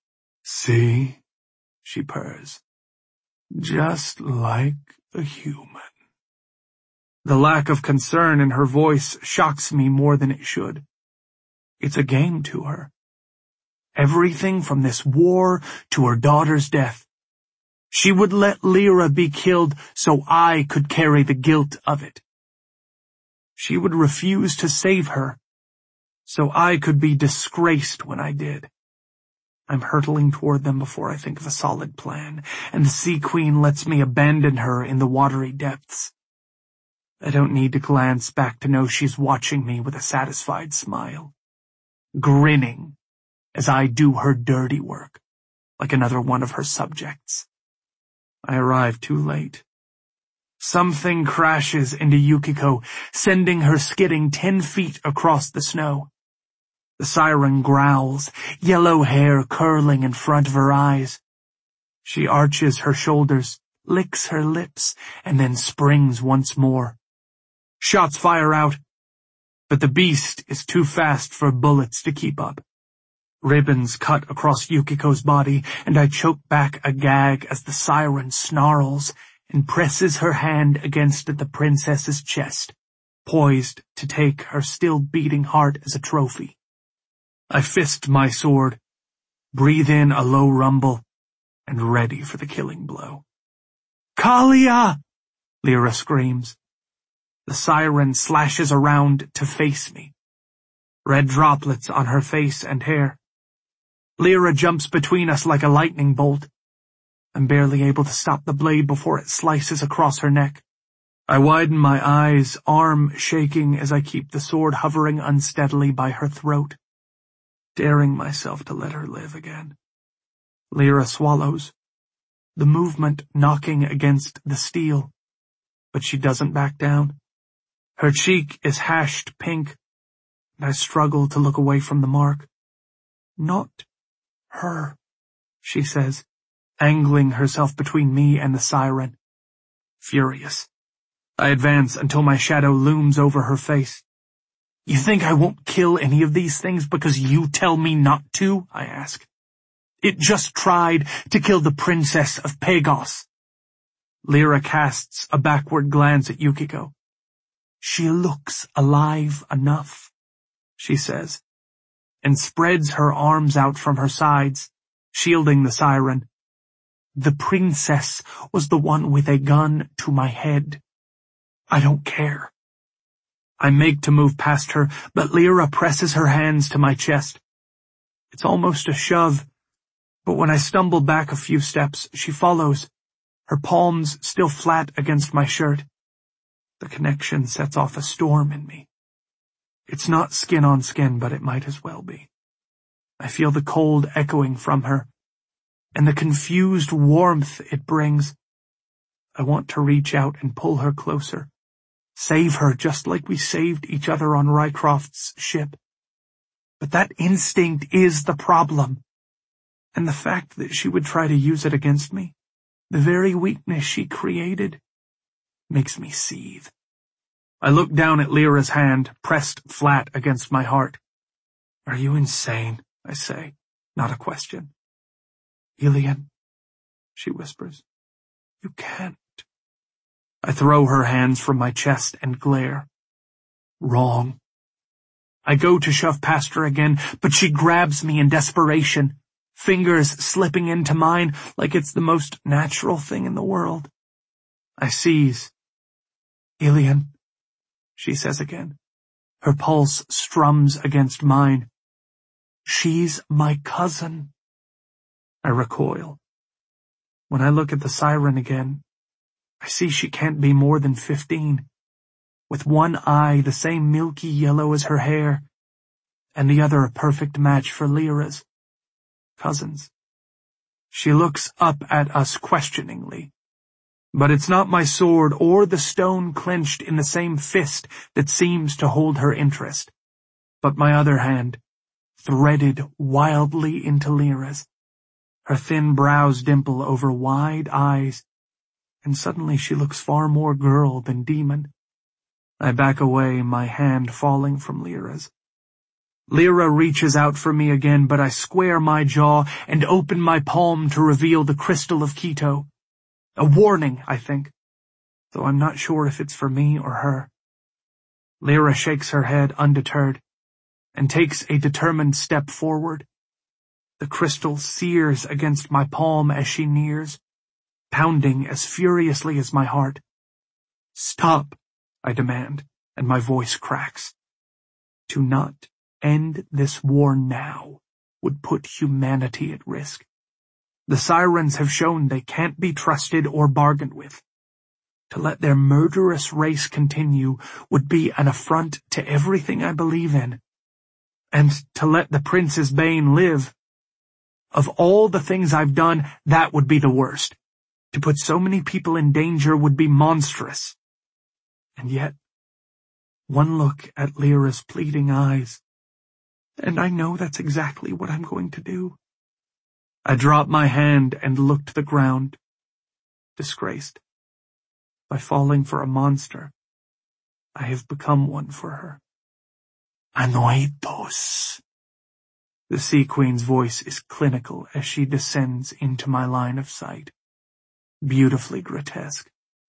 See? She purrs. Just like a human. The lack of concern in her voice shocks me more than it should. It's a game to her. Everything from this war to her daughter's death. She would let Lyra be killed so I could carry the guilt of it. She would refuse to save her so I could be disgraced when I did. I'm hurtling toward them before I think of a solid plan, and the Sea Queen lets me abandon her in the watery depths. I don't need to glance back to know she's watching me with a satisfied smile, grinning as I do her dirty work, like another one of her subjects. I arrive too late. Something crashes into Yukiko, sending her skidding 10 feet across the snow. The siren growls, yellow hair curling in front of her eyes. She arches her shoulders, licks her lips, and then springs once more. Shots fire out, but the beast is too fast for bullets to keep up. Ribbons cut across Yukiko's body, and I choke back a gag as the siren snarls and presses her hand against the princess's chest, poised to take her still beating heart as a trophy. I fist my sword, breathe in a low rumble, and ready for the killing blow. "Kalia!" Lyra screams. The siren slashes around to face me. Red droplets on her face and hair. Lyra jumps between us like a lightning bolt. I'm barely able to stop the blade before it slices across her neck. I widen my eyes, arm shaking as I keep the sword hovering unsteadily by her throat, daring myself to let her live again. Lyra swallows, the movement knocking against the steel, but she doesn't back down. Her cheek is hashed pink, and I struggle to look away from the mark. "Not her," she says, angling herself between me and the siren. Furious, I advance until my shadow looms over her face. "You think I won't kill any of these things because you tell me not to?" I ask. "It just tried to kill the Princess of Pagos." Lyra casts a backward glance at Yukiko. "She looks alive enough," she says, and spreads her arms out from her sides, shielding the siren. "The princess was the one with a gun to my head. I don't care." I make to move past her, but Lyra presses her hands to my chest. It's almost a shove, but when I stumble back a few steps, she follows, her palms still flat against my shirt. The connection sets off a storm in me. It's not skin on skin, but it might as well be. I feel the cold echoing from her, and the confused warmth it brings. I want to reach out and pull her closer, save her just like we saved each other on Rycroft's ship. But that instinct is the problem, and the fact that she would try to use it against me, the very weakness she created, makes me seethe. I look down at Lyra's hand, pressed flat against my heart. "Are you insane?" I say, not a question. "Ilian," she whispers, "you can't." I throw her hands from my chest and glare. Wrong. I go to shove past her again, but she grabs me in desperation, fingers slipping into mine like it's the most natural thing in the world. I seize. "Ilian," she says again. Her pulse strums against mine. "She's my cousin." I recoil. When I look at the siren again, I see she can't be more than 15, with one eye the same milky yellow as her hair, and the other a perfect match for Lyra's. Cousins. She looks up at us questioningly. But it's not my sword or the stone clenched in the same fist that seems to hold her interest, but my other hand, threaded wildly into Lyra's, her thin brows dimple over wide eyes, and suddenly she looks far more girl than demon. I back away, my hand falling from Lyra's. Lyra reaches out for me again, but I square my jaw and open my palm to reveal the crystal of Quito. A warning, I think, though I'm not sure if it's for me or her. Lyra shakes her head undeterred and takes a determined step forward. The crystal sears against my palm as she nears, pounding as furiously as my heart. "Stop," I demand, and my voice cracks. To not end this war now would put humanity at risk. The sirens have shown they can't be trusted or bargained with. To let their murderous race continue would be an affront to everything I believe in. And to let the Prince's Bane live, of all the things I've done, that would be the worst. To put so many people in danger would be monstrous. And yet, one look at Lyra's pleading eyes, and I know that's exactly what I'm going to do. I drop my hand and look to the ground, disgraced. By falling for a monster, I have become one for her. Anoitos. The Sea Queen's voice is clinical as she descends into my line of sight. Beautifully grotesque.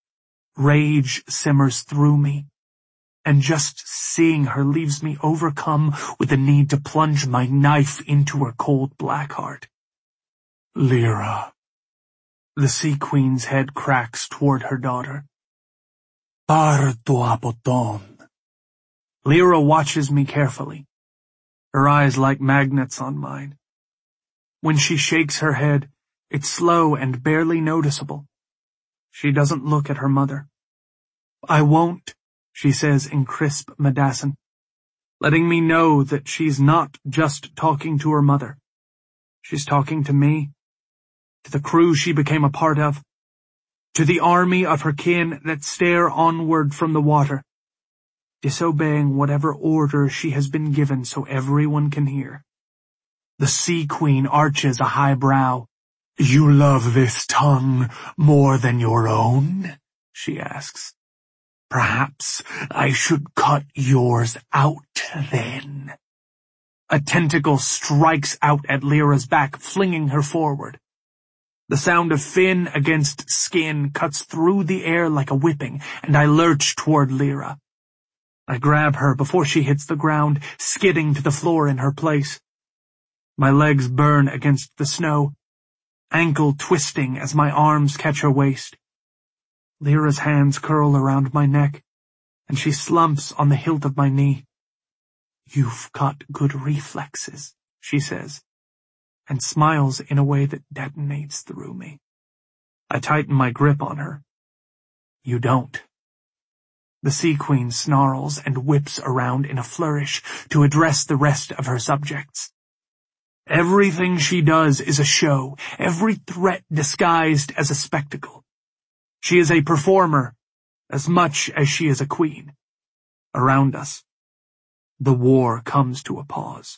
Rage simmers through me, and just seeing her leaves me overcome with the need to plunge my knife into her cold black heart. Lyra. The Sea Queen's head cracks toward her daughter. Parto apoton. Lyra watches me carefully, her eyes like magnets on mine. When she shakes her head, it's slow and barely noticeable. She doesn't look at her mother. I won't, she says in crisp Madassan, letting me know that she's not just talking to her mother. She's talking to me, to the crew she became a part of, to the army of her kin that stare onward from the water, disobeying whatever order she has been given so everyone can hear. The Sea Queen arches a high brow. You love this tongue more than your own? She asks. Perhaps I should cut yours out then. A tentacle strikes out at Lyra's back, flinging her forward. The sound of fin against skin cuts through the air like a whipping, and I lurch toward Lyra. I grab her before she hits the ground, skidding to the floor in her place. My legs burn against the snow, ankle twisting as my arms catch her waist. Lyra's hands curl around my neck, and she slumps on the hilt of my knee. You've got good reflexes, she says, and smiles in a way that detonates through me. I tighten my grip on her. You don't. The Sea Queen snarls and whips around in a flourish to address the rest of her subjects. Everything she does is a show, every threat disguised as a spectacle. She is a performer, as much as she is a queen. Around us, the war comes to a pause.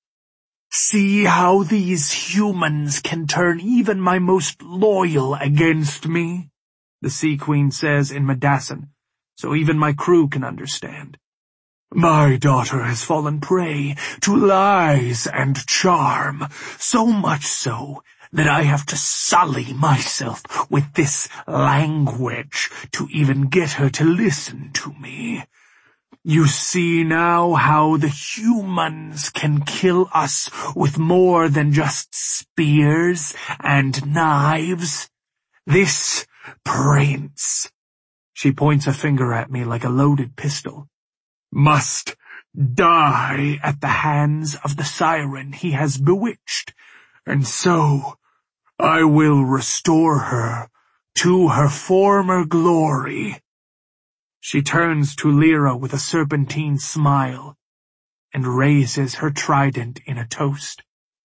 See how these humans can turn even my most loyal against me, the Sea Queen says in Madassan, so even my crew can understand. My daughter has fallen prey to lies and charm, so much so that I have to sully myself with this language to even get her to listen to me. You see now how the humans can kill us with more than just spears and knives. This prince, she points a finger at me like a loaded pistol, must die at the hands of the siren he has bewitched, and so I will restore her to her former glory. She turns to Lyra with a serpentine smile and raises her trident in a toast.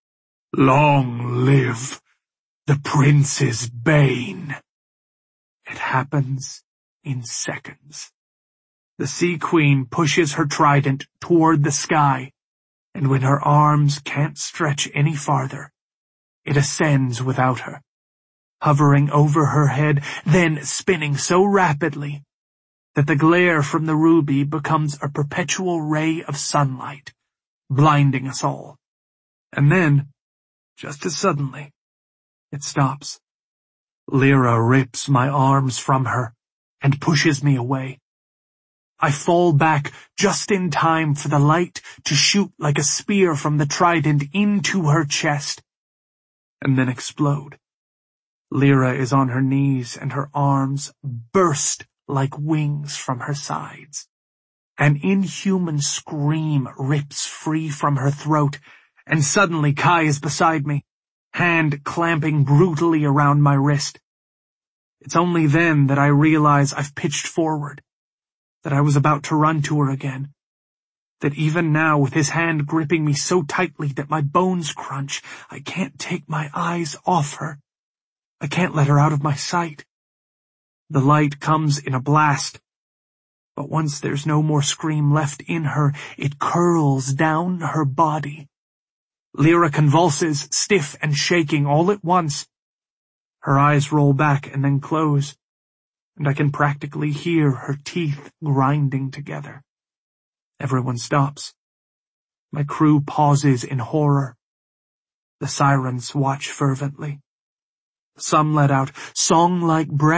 Long live the prince's bane. It happens in seconds. The Sea Queen pushes her trident toward the sky, and when her arms can't stretch any farther, it ascends without her, hovering over her head, then spinning so rapidly that the glare from the ruby becomes a perpetual ray of sunlight, blinding us all. And then, just as suddenly, it stops. Lyra rips my arms from her and pushes me away. I fall back just in time for the light to shoot like a spear from the trident into her chest, and then explode. Lyra is on her knees and her arms burst like wings from her sides. An inhuman scream rips free from her throat, and suddenly Kai is beside me, hand clamping brutally around my wrist. It's only then that I realize I've pitched forward, that I was about to run to her again, that even now with his hand gripping me so tightly that my bones crunch, I can't take my eyes off her. I can't let her out of my sight. The light comes in a blast, but once there's no more scream left in her, it curls down her body. Lyra convulses, stiff and shaking all at once. Her eyes roll back and then close, and I can practically hear her teeth grinding together. Everyone stops. My crew pauses in horror, The sirens watch fervently. Some let out song like breath